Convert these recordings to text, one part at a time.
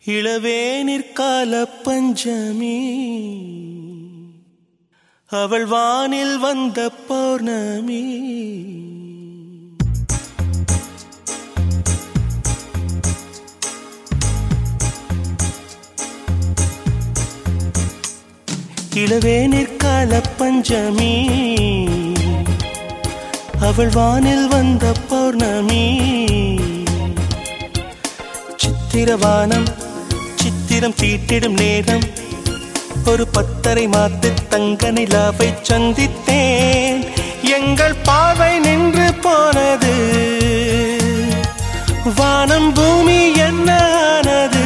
இளவேனிற்கால பஞ்சமி அவள் வானில் வந்த பௌர்ணமி. இளவேனிற்கால பஞ்சமி அவள் வானில் வந்த பௌர்ணமி. சித்திரவானம் சித்திரம் தீட்டிடும் நேரம் ஒரு 10:30 மாத்து தங்க நிலாவை சந்தித்தேன். எங்கள் பார்வை நின்று போனது, வானம் பூமி என்ன ஆனது.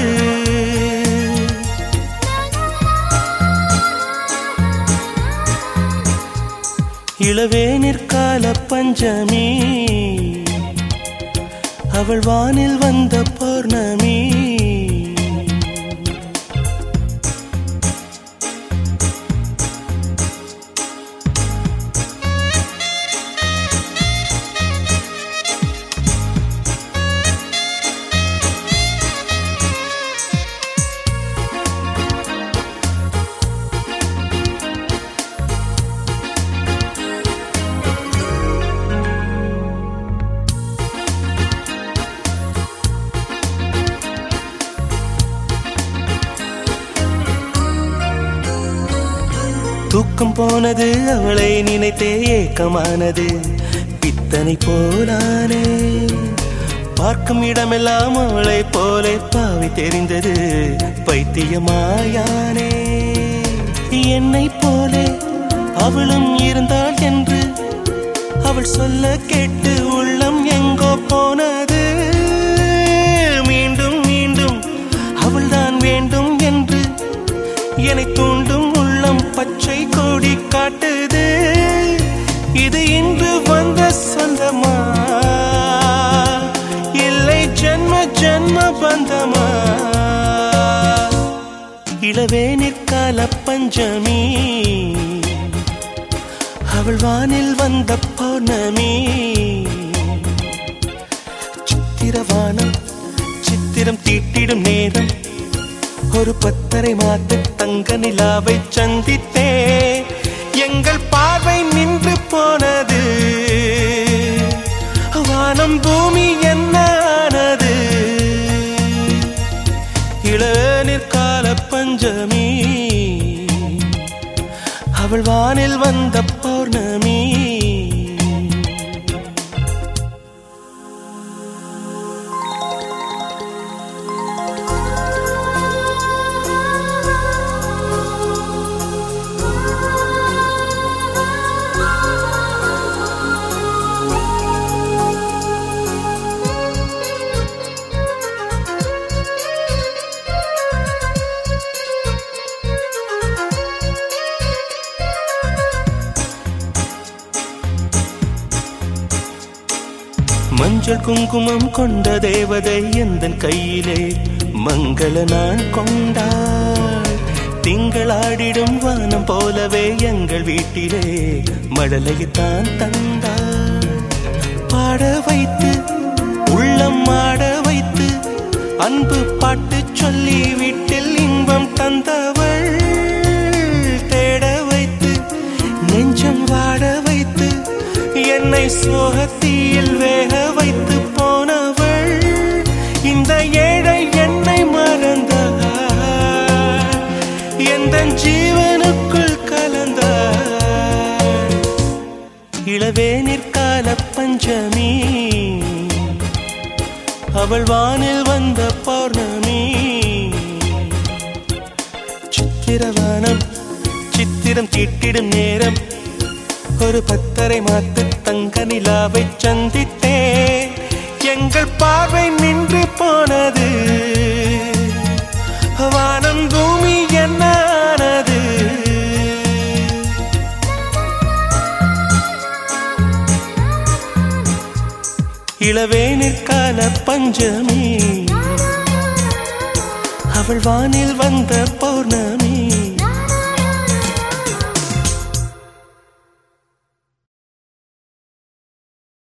இளவேனிற்கால பஞ்சமி அவள் வானில் வந்த பௌர்ணமி. தூக்கம் போனது, அவளை நினைத்தே ஏக்கமானது. பித்தனை போலானே, பார்க்கும் இடமெல்லாம் அவளை போலே பாவை தெரிந்தது. பைத்தியமாயானே, என்னை போலே அவளும் இருந்தாள் என்று அவள் சொல்ல கேட்டு உள்ளம் எங்கோ போனது. மீண்டும் மீண்டும் அவள்தான் வேண்டும் என்று என்னை தூண்டும் உள்ளம் பச்சை கொடி காட்டுது. இது இன்று வந்த சொந்தமா, இல்லை ஜென்ம ஜென்ம பந்தமா? இளவேனிற்கால பஞ்சமி அவள் வானில் வந்த பௌர்ணமி. சித்திரவானம் சித்திரம் தீட்டிடும் நேரம் ஒரு 10:30 மாத்து தங்க நிலாவை சந்தித்தே. எங்கள் பார்வை நின்று போனது, வானம் பூமி என்ன ஆனது. இளவேனிற்கால பஞ்சமி அவள் வானில் வந்த பௌர்ணமி. மஞ்சள் குங்குமம் கொண்ட தேவதை எந்தன் கையிலே மங்கள நான் கொண்டாள். திங்களாடிடும் வானம் போலவே எங்கள் வீட்டிலே மழலையைத்தான் தந்தாள். பாட வைத்து உள்ளம் ஆட வைத்து அன்பு பாட்டு சொல்லி வீட்டில் இன்பம் தந்தவள். தேட வைத்து நெஞ்சம் வாட வைத்து என்னை சோகத்தீயில் வேக வைத்து போனவள். இந்த ஏழை என்னை மறந்தாள், எந்த ஜீவனுக்குள் கலந்தாள். இளவேனிற்கால பஞ்சமி அவள் வானில் வந்த பௌர்ணமி. சித்திரவானம் சித்திரம் தீட்டிடும் நேரம் ஒரு 10:30 மாத்து தங்க நிலாவை சந்தித்தே. எங்கள் பார்வை நின்று போனது, வானம் பூமி என்ன ஆனது. இளவேனிற்கால பஞ்சமி அவள் வானில் வந்த பௌர்ணமி.